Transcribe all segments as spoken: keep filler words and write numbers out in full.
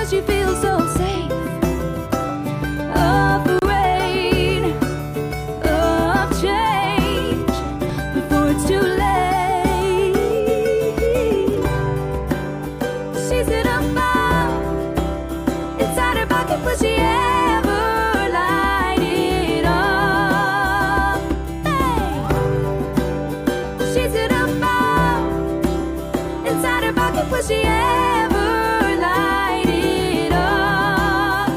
'cause you feel so safe, afraid of change before it's too late. She's in a fire inside her pocket, but she ever light it up. Hey. She's in a fire inside her pocket, but she ever light it up.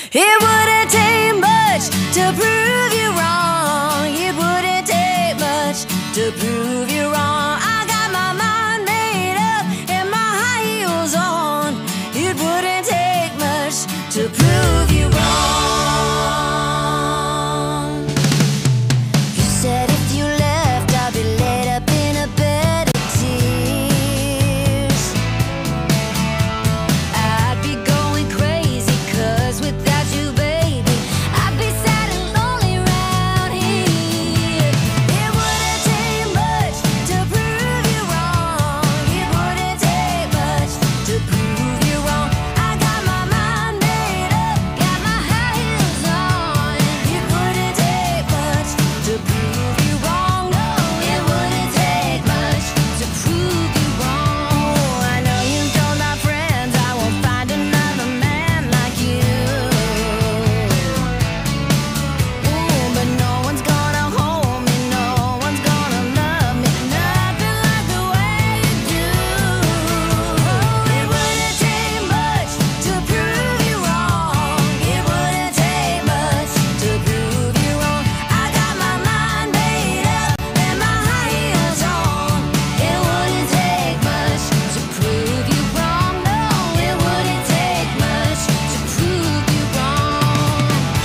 It wouldn't take much to prove you wrong. It wouldn't take much to prove you wrong. I got my mind made up and my high heels on. It wouldn't take much to prove you wrong. You said if you left, I'd be laid up in a bed of tears. I'd be going crazy, 'cause without you, baby, I'd be sad and lonely round here. It wouldn't take much to prove you wrong. It wouldn't take much to prove you wrong. I got my mind made up, got my high heels on. It wouldn't take much to prove you wrong. No, it wouldn't take much to prove you wrong. I know you told my friends I won't find another man like you. Ooh, but no one's gonna hold me, no one's gonna love me, nothing like the way you do. It wouldn't take much to prove you wrong. It wouldn't take much to prove you wrong. I got my mind made up and my high heels on. It wouldn't take much to prove you wrong. No, it wouldn't take much to prove you wrong.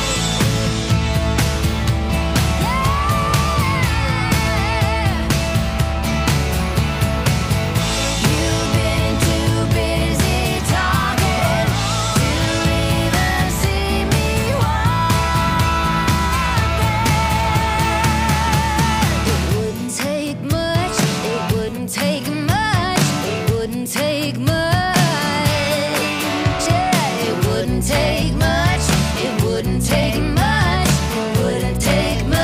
You've been too busy talking to even see me walking. It wouldn't take much, it wouldn't take much, it wouldn't take much. Yeah, it wouldn't take much, it wouldn't take much, it wouldn't take much.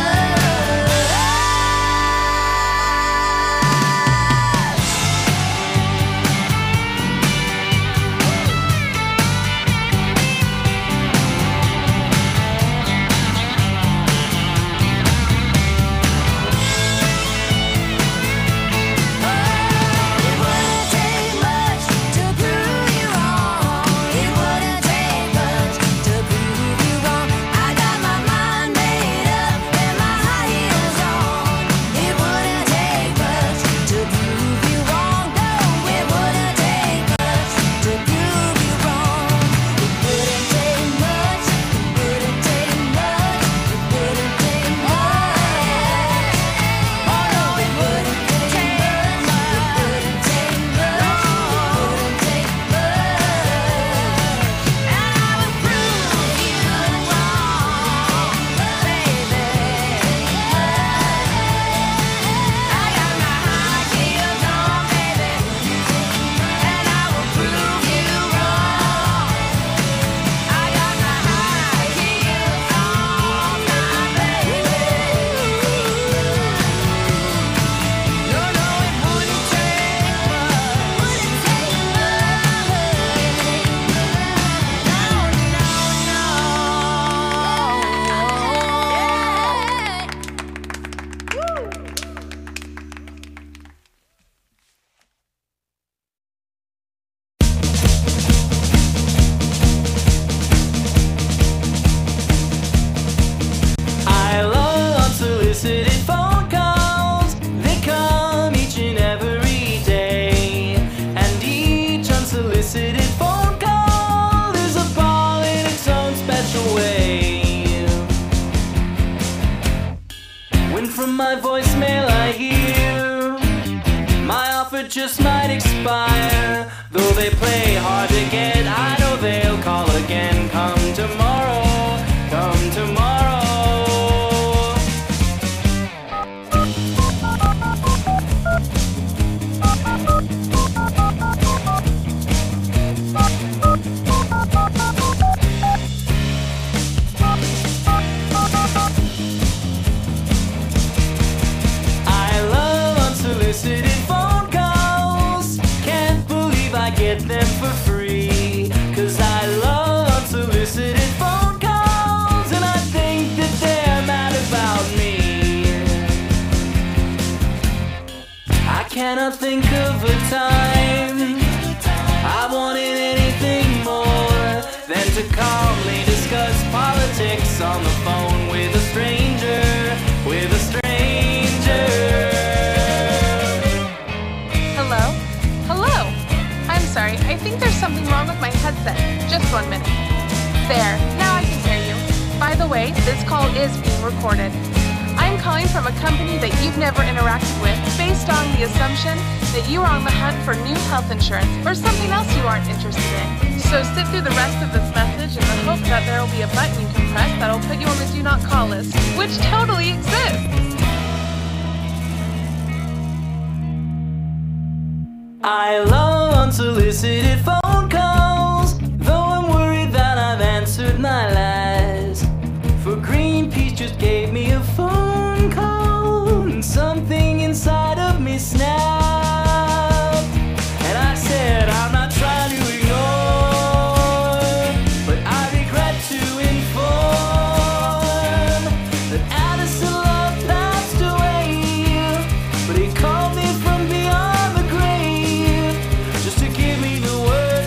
It wouldn't take much to prove you wrong. It wouldn't take much to prove you wrong. I got my mind made up and my high heels on. It wouldn't take much to prove you wrong. No, it wouldn't take much to prove you wrong. It wouldn't take much. It wouldn't take much. It wouldn't take much. Oh no, it wouldn't take much. It wouldn't take much. It wouldn't take much. And I would prove you wrong, baby. I got my high heels on, baby, and I will prove you wrong. I got my high heels on, my baby. No, no, it wouldn't take much. Wouldn't take I love unsolicited phone calls. They come each and every day. And each unsolicited phone call is a ball in its own special way. When from my voicemail I hear my offer just might expire. Though they play hard to get, I know they'll call again. Come tomorrow, come tomorrow. I love unsolicited phone calls. Can't believe I get them for free. 'Cause I love unsolicited phone calls. And I think that they're mad about me. I cannot think of a time I wanted anything more than to calmly discuss I think there's something wrong with my headset. Just one minute. There, now I can hear you. By the way, this call is being recorded. I'm calling from a company that you've never interacted with based on the assumption that you are on the hunt for new health insurance or something else you aren't interested in. So sit through the rest of this message in the hope that there will be a button you can press that'll put you on the do not call list, which totally exists. I love unsolicited phone calls, though I'm worried that I've answered my lies. For Greenpeace just gave me a phone call, and something inside of me snapped. And I said, I'm not trying to ignore, but I regret to inform that Addison Love passed away. But he called me from beyond the grave just to give me the word.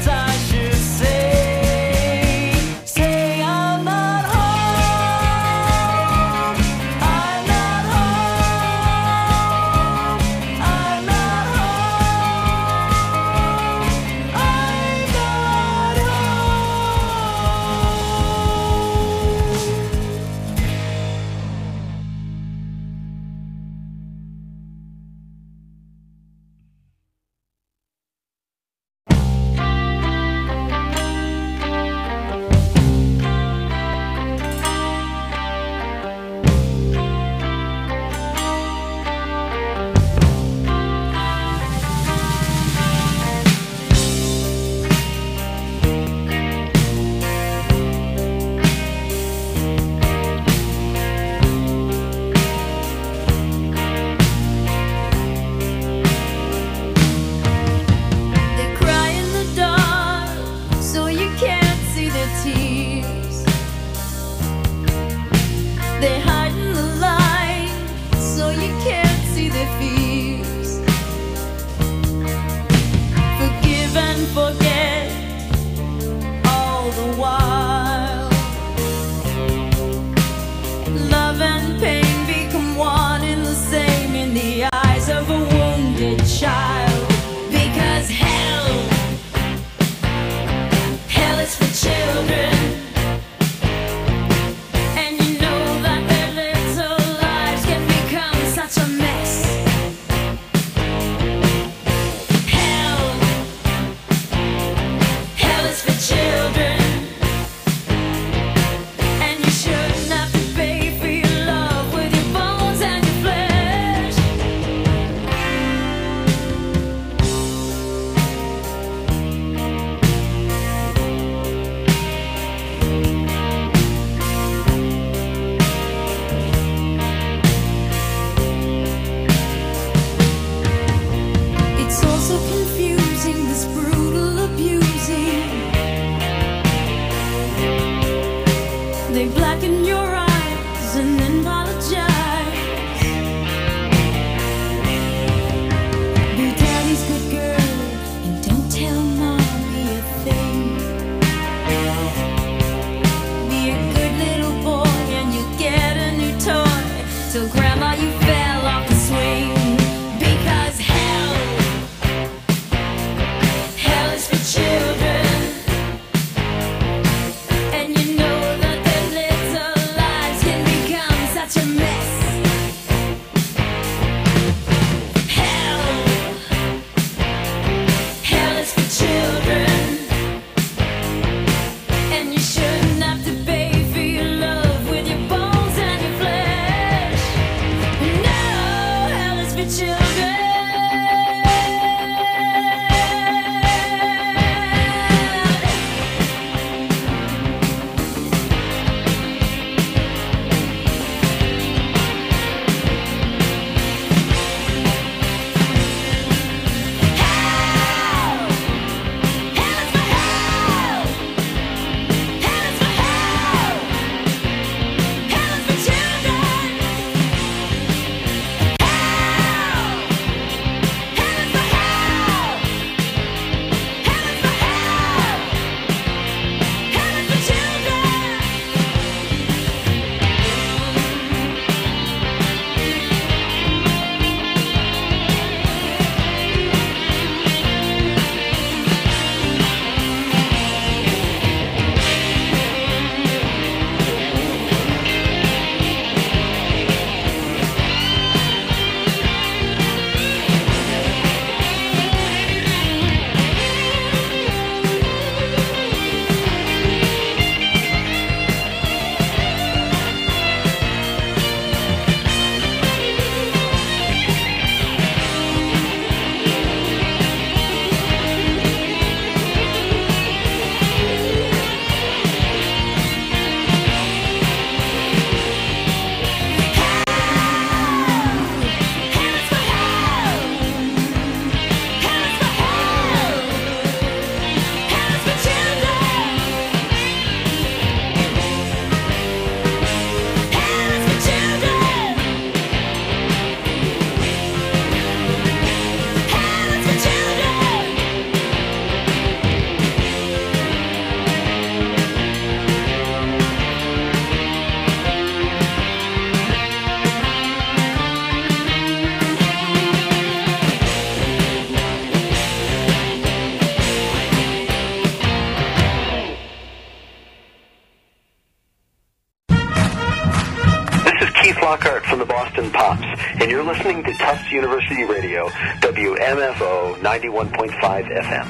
Lockhart from the Boston Pops, and you're listening to Tufts University Radio, W M F O ninety-one point five F M.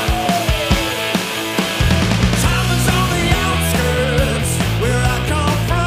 Time is on the outskirts where I come from.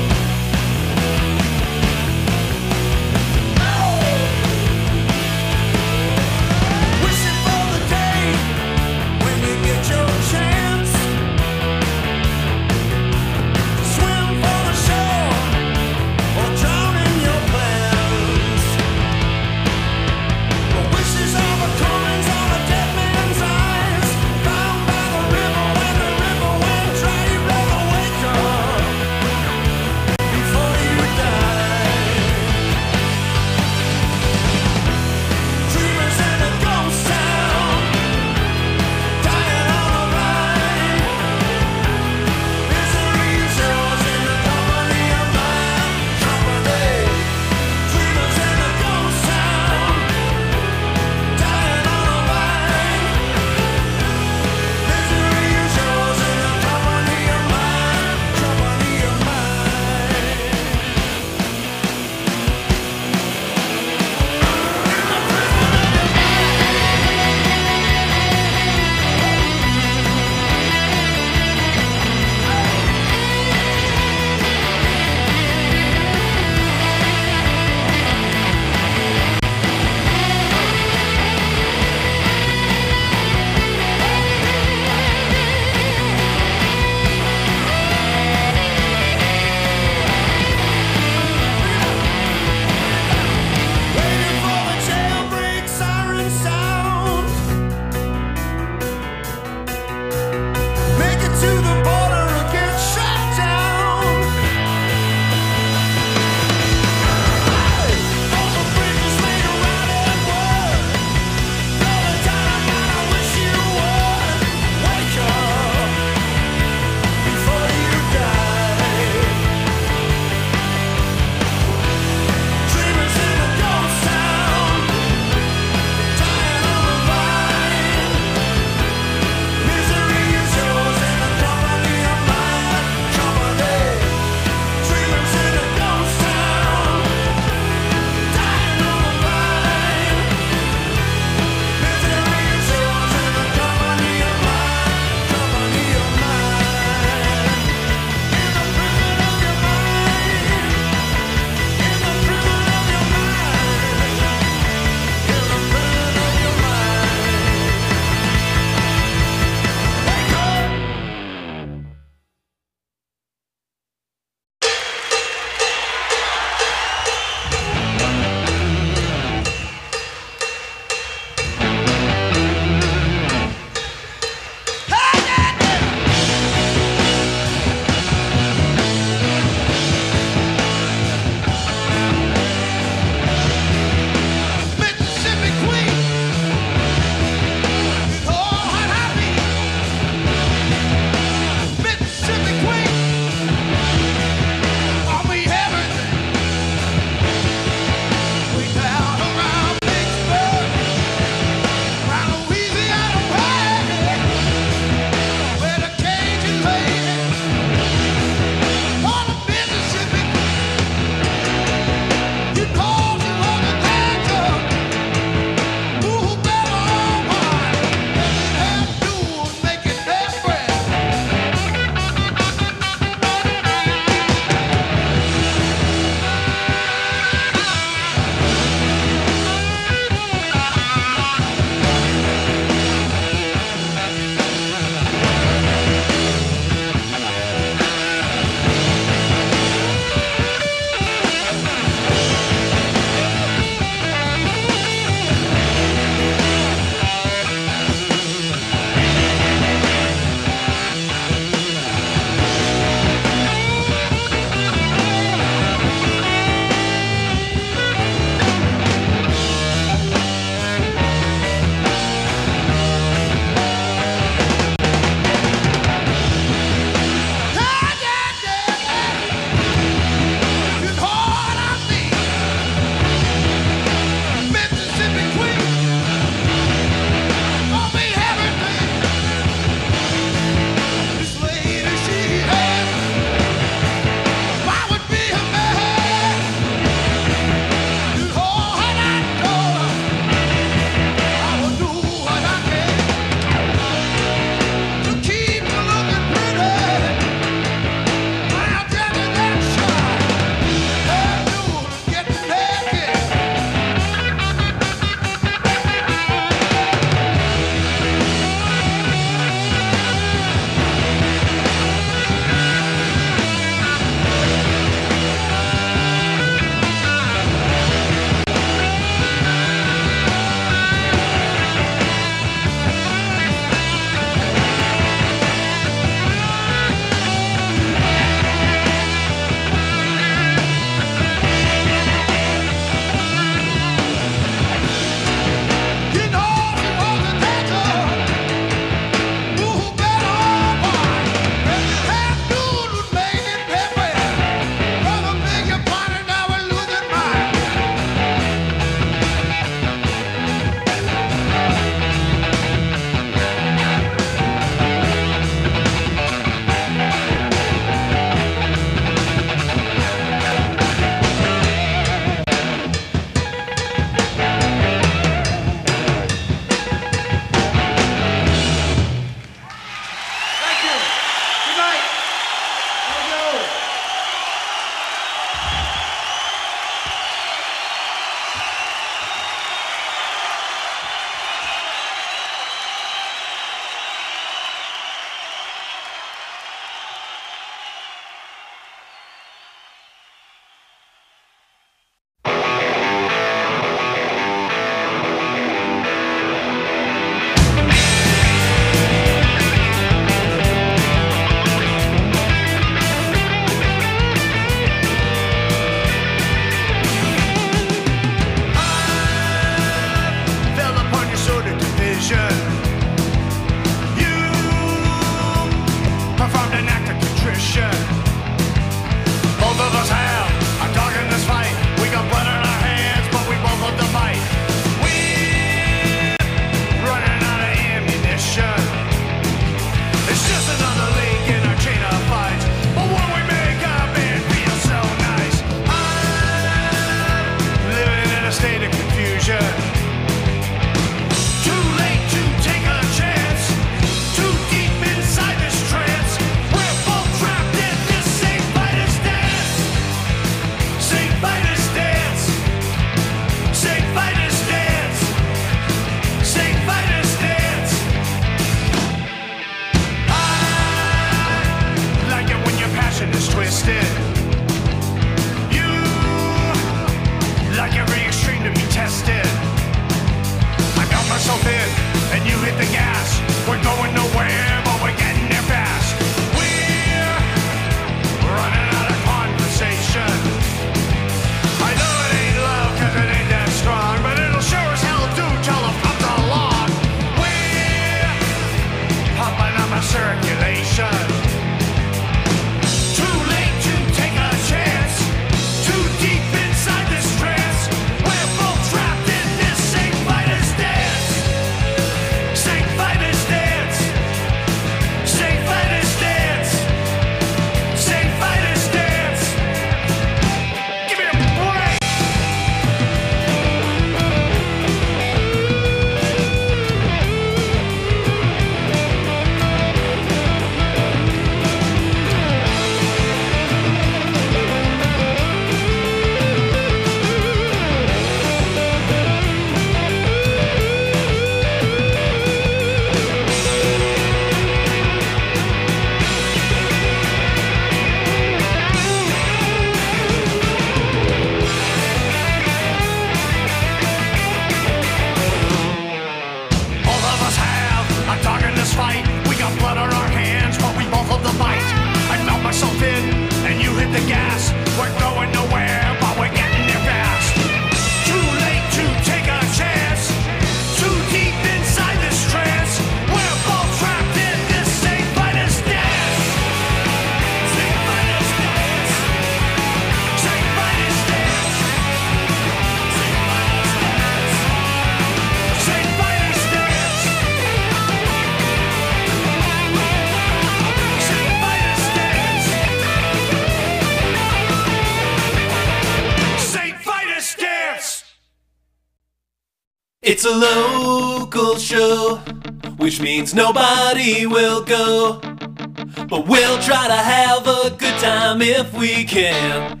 It's a local show, which means nobody will go. But we'll try to have a good time if we can.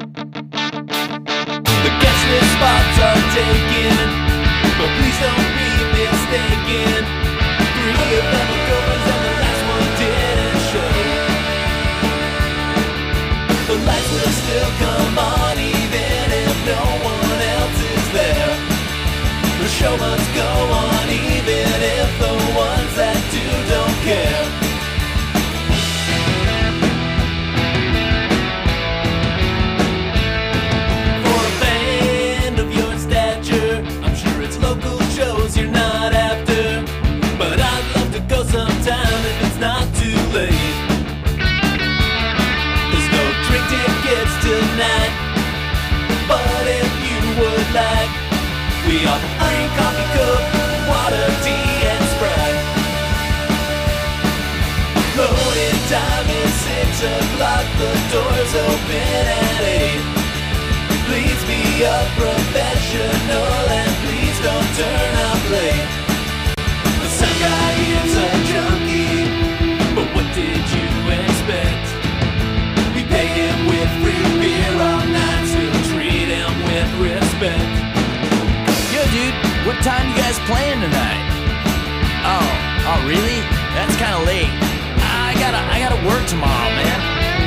The guest list spots are taken, but please don't be mistaken. Three of them are goers and the last one didn't show. The lights will still come on even if no one else is there. The show must go on even if the ones that do don't care. For a band of your stature, I'm sure it's local shows you're not after, but I'd love to go sometime if it's not too late. There's no drink tickets tonight, but if you would like, we offer free coffee, coke, water, tea, and Sprite. Loading time is six o'clock, the doors open at eight. Please be a professional and please don't turn up late. The sound guy is a junkie, but what did you expect? We pay him with free beer all night, still treat him with respect. Yo, dude, what time you guys playing tonight? Oh, oh, really? That's kind of late. I gotta, I gotta work tomorrow, man.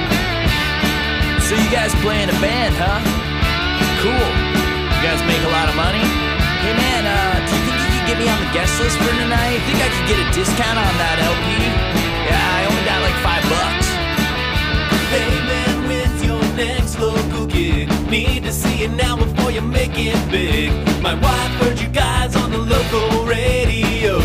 So you guys play in a band, huh? Cool. You guys make a lot of money? Hey, man, uh, do you think you could get me on the guest list for tonight? Think I could get a discount on that L P? Yeah, I only got like five bucks. Hey, man, when's your next local gig? Need to see it now before you make it big. My wife heard you guys on the local radio.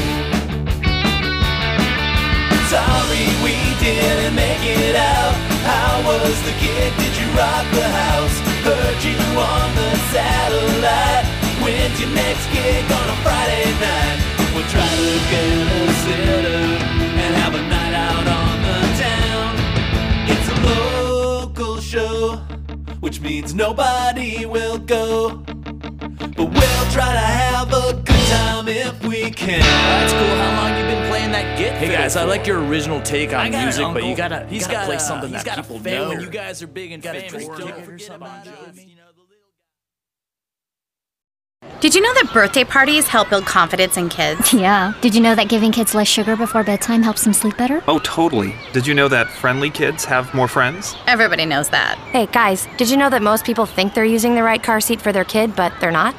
Sorry we didn't make it out. How was the gig? Did you rock the house? Heard you on the satellite. When's your next gig on a Friday night? We'll try to get a sitter and have a night out on the town. It's a local show, which means nobody will go. But we'll try to have a good time if we can. That's cool. How long you been playing that git? Hey guys, I like your original take on got music, an but you uncle. gotta, He's you gotta got play a- something he's that got a people fan know. when you guys are big and Got a famous. drink Don't ticket or forget something. about us. You know, the little Did you know that birthday parties help build confidence in kids? Yeah. Did you know that giving kids less sugar before bedtime helps them sleep better? Oh, totally. Did you know that friendly kids have more friends? Everybody knows that. Hey, guys, did you know that most people think they're using the right car seat for their kid, but they're not?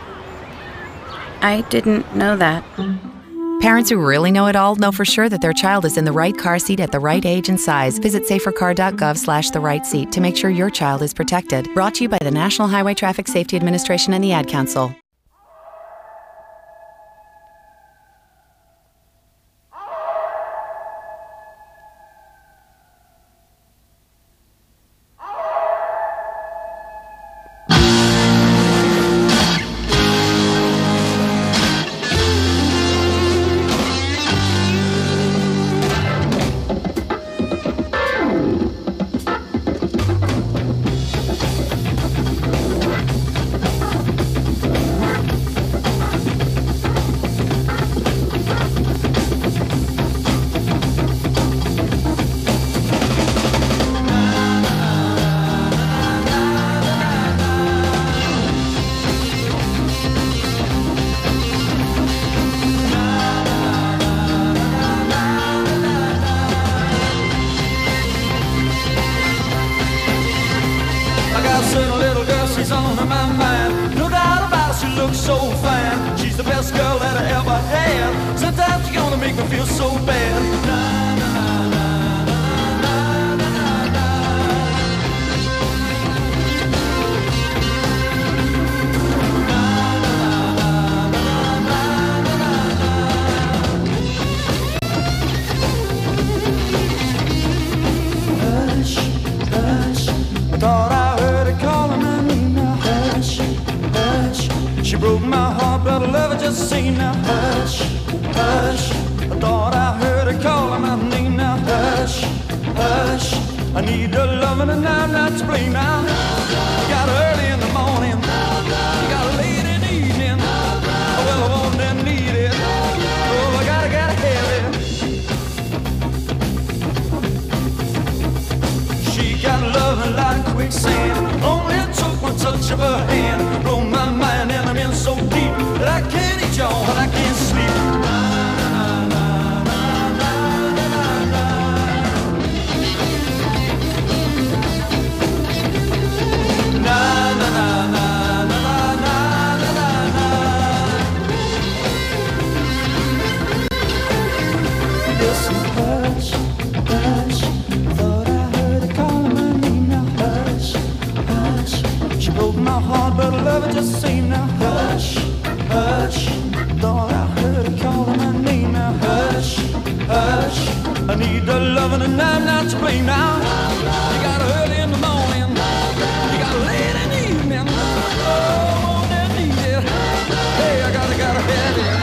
I didn't know that. Parents who really know it all know for sure that their child is in the right car seat at the right age and size. Visit safercar.gov slash the right seat to make sure your child is protected. Brought to you by the National Highway Traffic Safety Administration and the Ad Council. she's on my mind. No doubt about it, she looks so fine. She's the best girl that I ever had. Sometimes she's gonna make me feel so bad. Na, na, na, na, na, na, na, na. Hush, hush, I thought I heard her calling my name now. Hush, hush, she broke my heart, but I love her just the same now. Hush, hush, I thought I heard her calling my name now. Hush, hush, I need her loving and I'm not to blame now. You got her early in the morning, you got her late in the evening. Well, broke my heart, but love it just seemed now. Hush, hush, thought I heard her calling my name now. Hush, hush, I need the loving and I'm not to blame now. You got early in the morning, you got late in the evening. Oh, won't I need it? Hey, I gotta, gotta have it.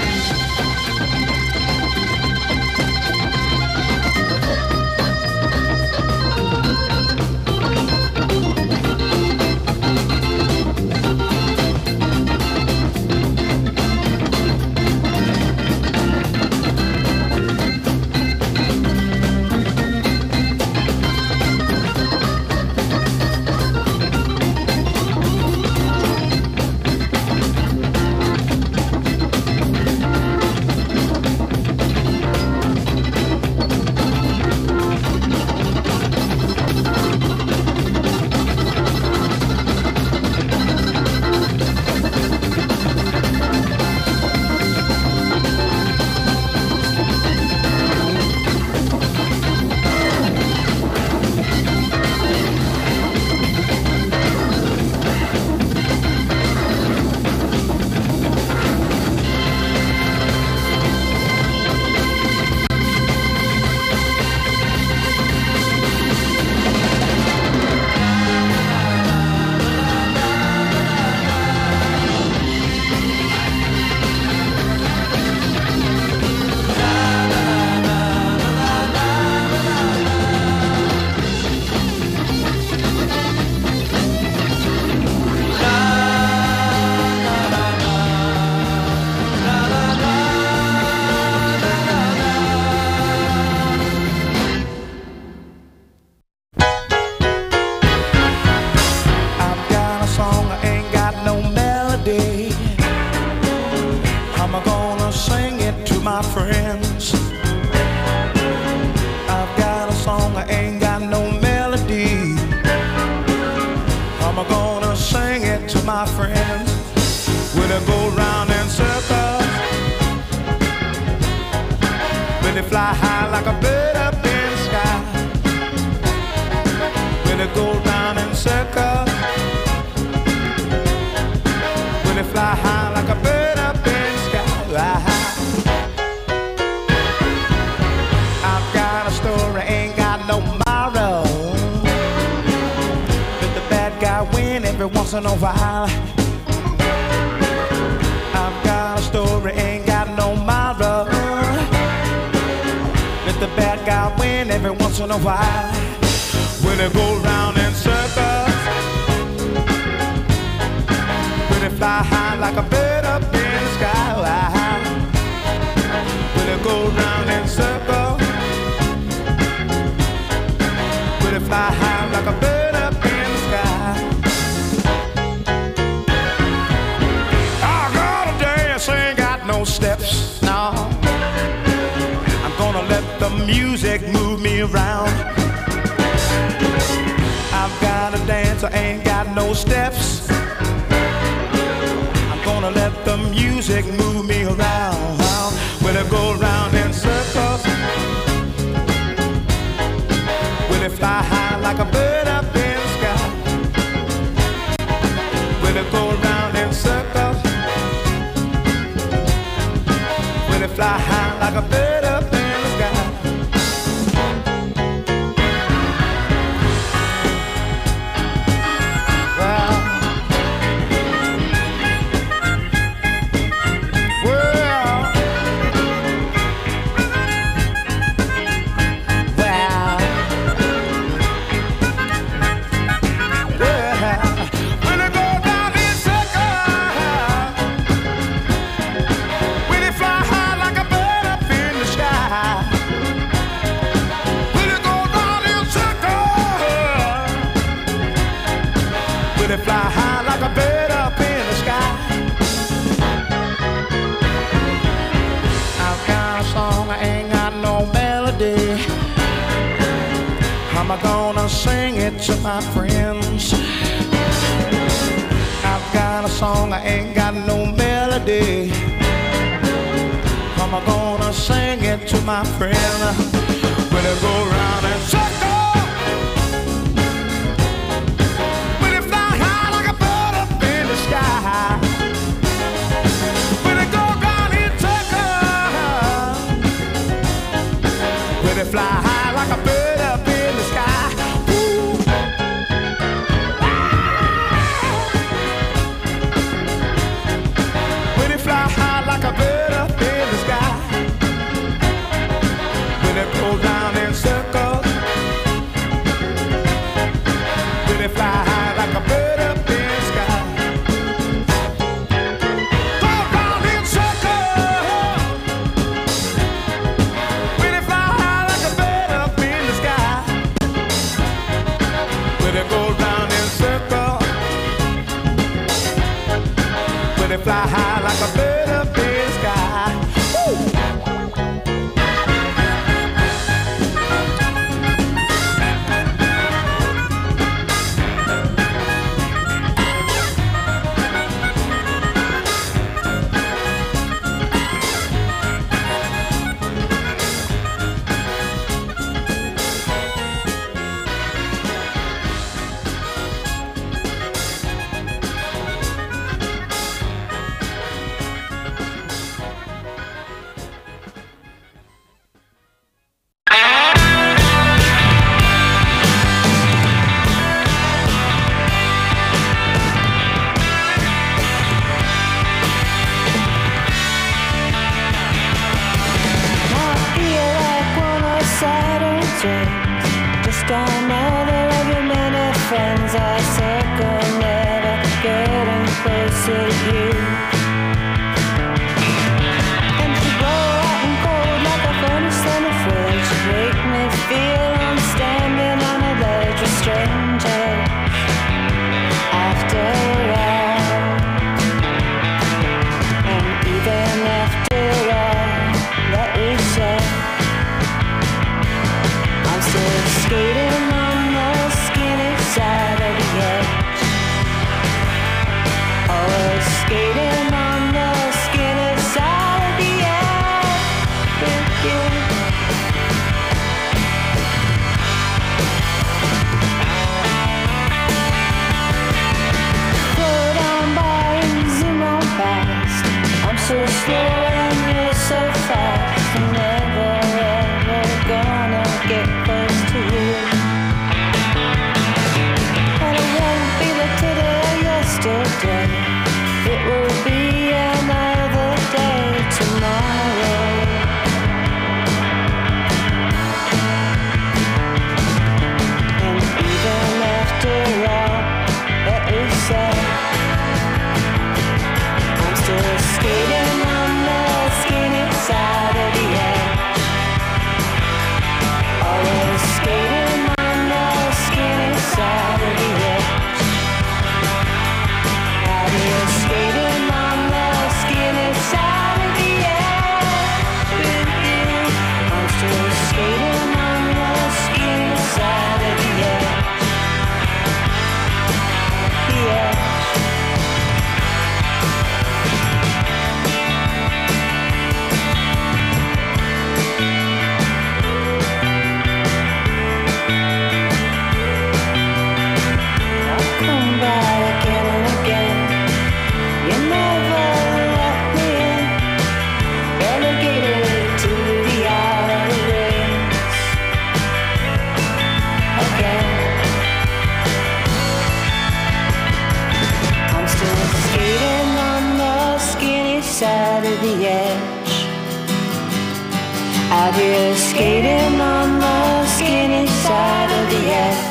Will it fly high like a bird fly high like a bird up in the sky. Woo! Just another of your many friends I circle, never getting closer to you. And you blow hot and cold like a furnace in a fridge. You make me feel I'm standing on a ledge with strangers. After all, and even after all that we said, I'm still skating on the skinny side of the edge. Always skating on the skinny side of the edge with you. Float on by and zoom on past. I'm so slow and you're so fast. I'm never ever gonna get close to you. And it won't be the today of yesterday. It will be another day tomorrow. And even after all that we said, I'm still skating on the skinny side of the edge. Always skating on the skinny side of the edge. Out here skating on the skinny side of the edge with you. I'm still skating on the skinny side of the edge. The edge. Come by again and again. You never let me in. Relegated to the outer rings. Again. I'm still skating on the skinny side of the edge. Out here skating on the skinny side of the edge.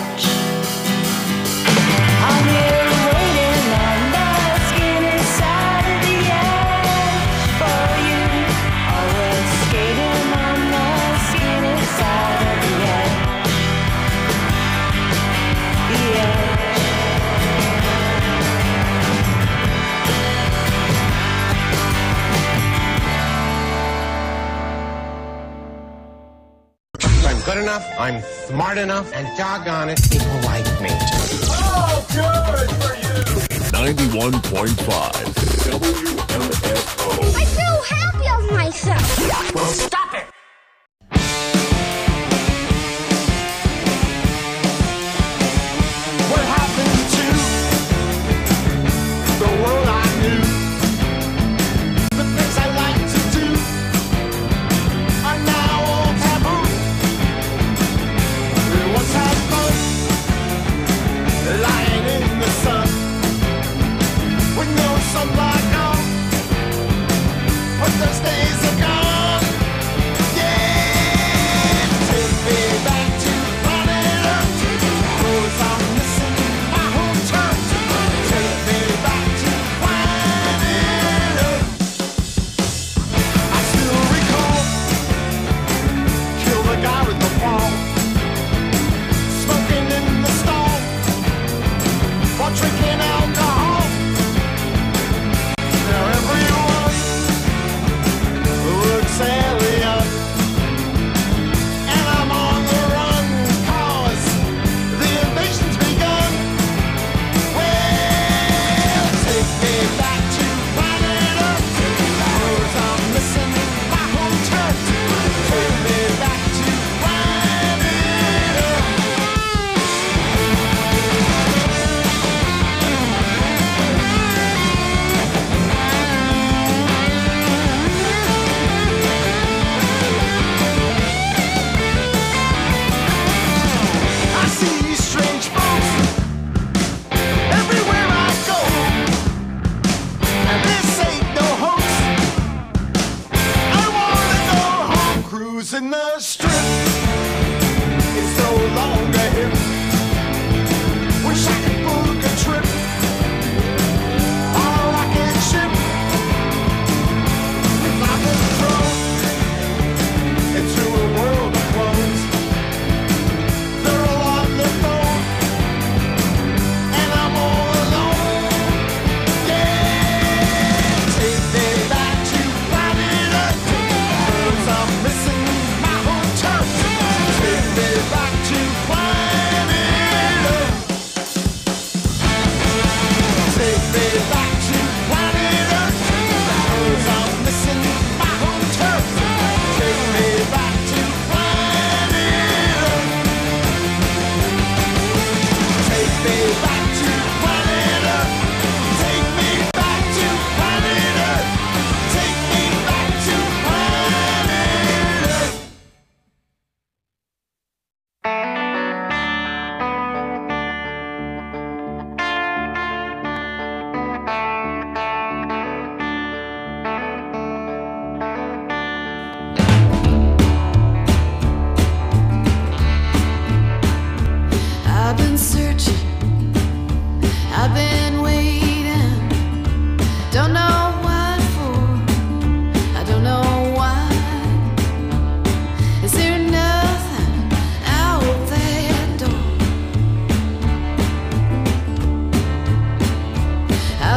I'm here waiting on the skinny side of the edge for you. Always skating on the skinny side of the edge. The edge. I'm good enough, I'm smart enough, and doggone it, people like me. Oh, good for you! ninety-one point five W M F O. I feel happy of myself. Well, stop it! What happened to the world I knew? The things I like to do are now all taboo. We once had fun, lying in the sun, with no sunlight on. But those days are gone.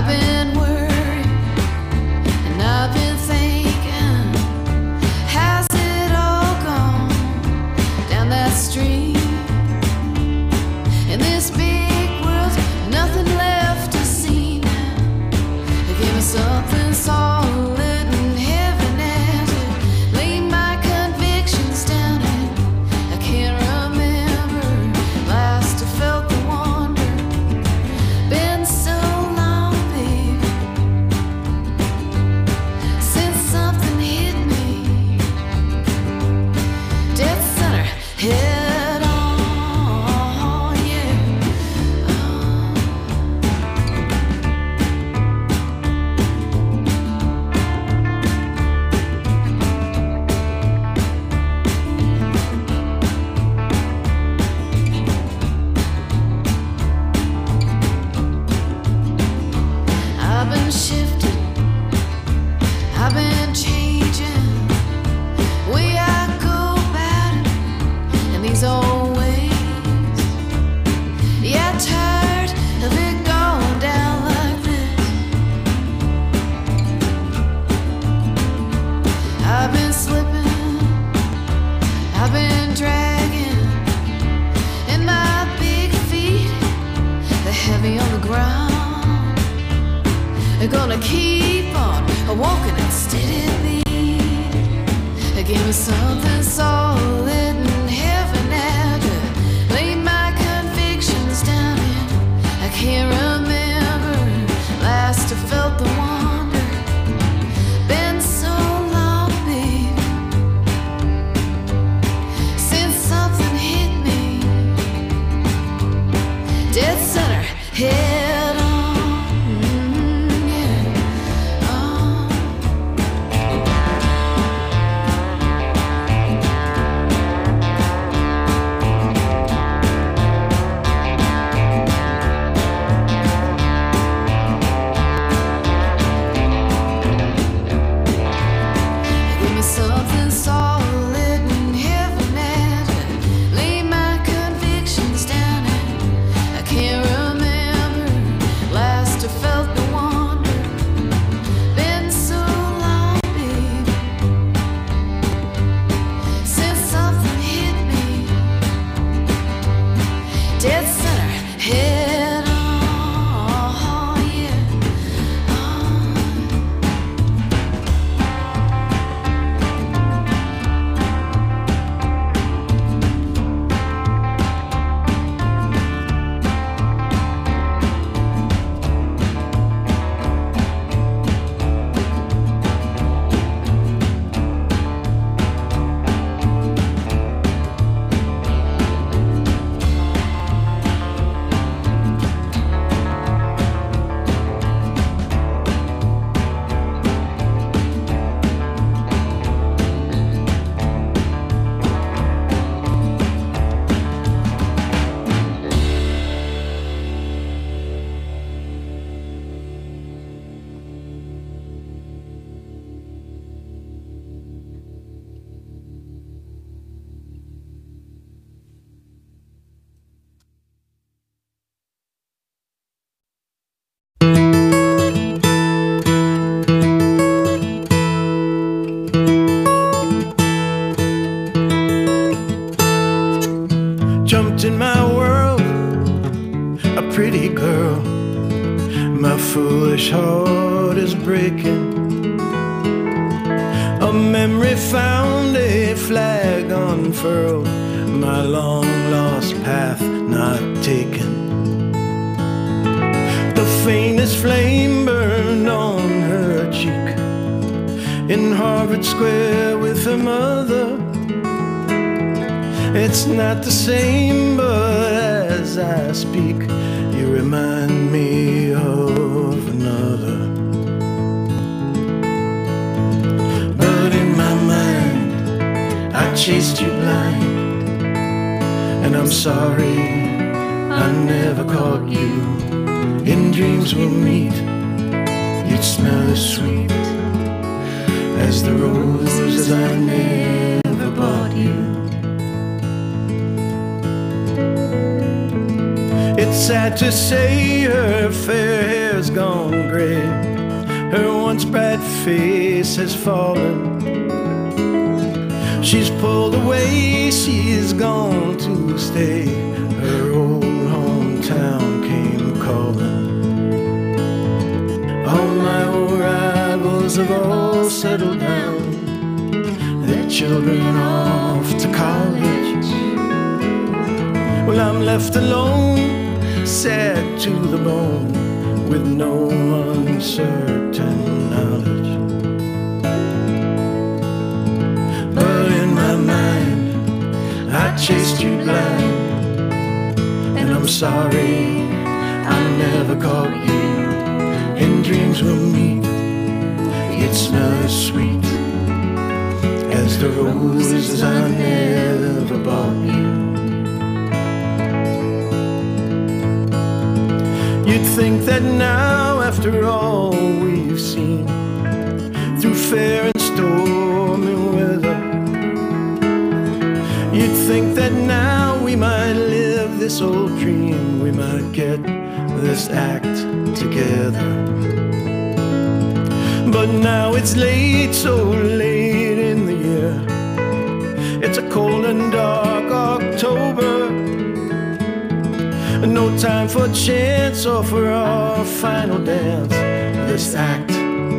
been worried and I've been thinking, has it all gone down that street? In this big world, nothing left to see now. Give me something solid and heavy-handed, lay my convictions down in. I can't remember last I felt the wonder. Been so long, baby, since something hit me dead center, head on, yeah. I've been shifting, I've been changing, way I go about it in these old ways. Yeah, tired of it going down like this. I've been slipping, I've been dragging, and my big feet, they're heavy on the ground. They're gonna keep on walking at steady beat. Give me something solid and heavy-handed, lay my convictions down in. I can't remember last I felt the wonder. Been so long, baby, since something hit me dead center, head on. Give me something solid and heavy-handed, lay my convictions down in. I can't remember last I felt the wonder. Been so long, baby, since something hit me dead center, head on, yeah. Jumped in my world, a pretty girl. My foolish heart is breaking. A memory found, a flag unfurled. My long lost path not taken. The faintest flame burned on her cheek. In Harvard Square with her mother. It's not the same, but as I speak, you remind me of another. But in my mind, I chased you blind. And I'm sorry I never caught you. In dreams we'll meet, you'd smell as sweet as the roses I never bought you. It's sad to say her fair hair hair's gone gray. Her once bright face has fallen. She's pulled away, she's gone to stay. Her old hometown came calling. All my old rivals have all settled down. Their children off to college. Well, I'm left alone, sad to the bone, with no uncertain knowledge. But in my mind, I chased you blind, and I'm sorry I never caught you. In dreams we'll meet, it smells sweet as the roses I never bought you. You'd think that now, after all we've seen, through fair and stormy weather, you'd think that now we might live this old dream, we might get this act together. But now it's late, so late in the year. It's a cold and dark October. No time for chance or for our final dance. This act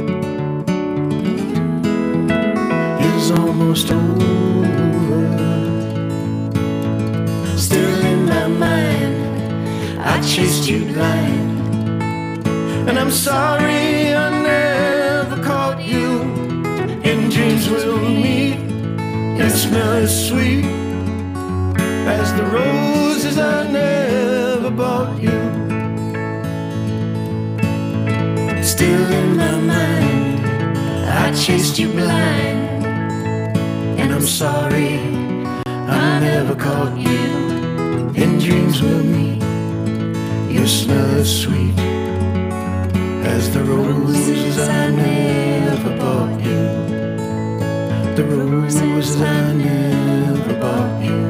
is almost over. Still in my mind, I chased you blind, and I'm sorry I never caught you. In dreams we'll meet, it smells sweet as the roses I never bought you. Still in my mind, I chased you blind, and I'm sorry I never caught you. In dreams we'll meet, you smell as sweet as the roses I never bought you. The roses I never bought you.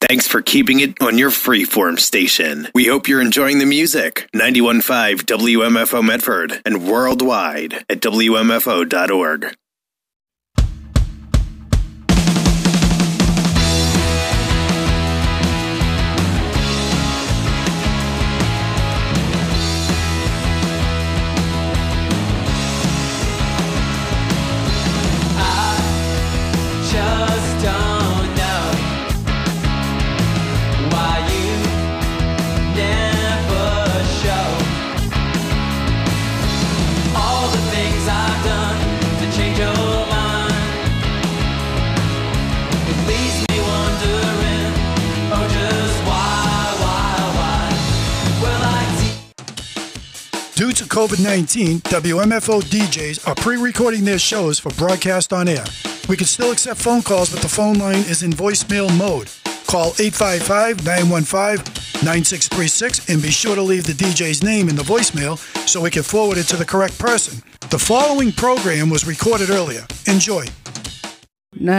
Thanks for keeping it on your freeform station. We hope you're enjoying the music. ninety-one point five W M F O Medford and worldwide at W M F O dot org. Just don't know why you never show all the things I've done to change your mind. It leaves me wondering, oh, just why, why, why? Well, I see. Due to COVID nineteen, W M F O D Js are pre-recording their shows for broadcast on air. We can still accept phone calls, but the phone line is in voicemail mode. Call eight five five, nine one five, nine six three six and be sure to leave the D J's name in the voicemail so we can forward it to the correct person. The following program was recorded earlier. Enjoy.